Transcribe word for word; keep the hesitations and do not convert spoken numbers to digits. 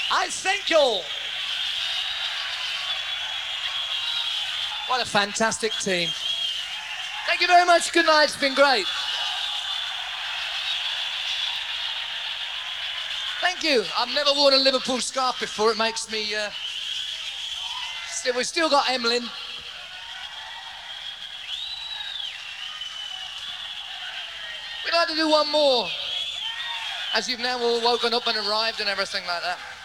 I thank you all. What a fantastic team. Thank you very much. Good night. It's been great. Thank you. I've never worn a Liverpool scarf before. It makes me... Uh... Still, we've still got Emlyn. We'd like to do one more, as you've now all woken up and arrived and everything like that.